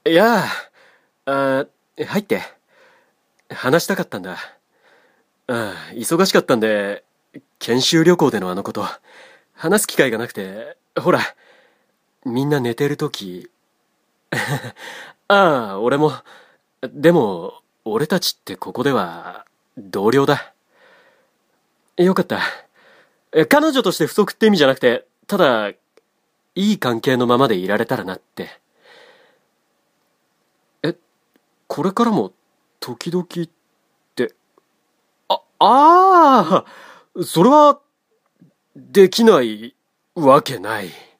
いや入って。話したかったんだ。忙しかったんで、研修旅行でのあのこと、話す機会がなくて、ほら、みんな寝てる時。俺も。でも、俺たちってここでは、同僚だ。よかった。彼女として不足って意味じゃなくて、ただ、いい関係のままでいられたらなって。え、これからも、時々って、それは、できないわけない。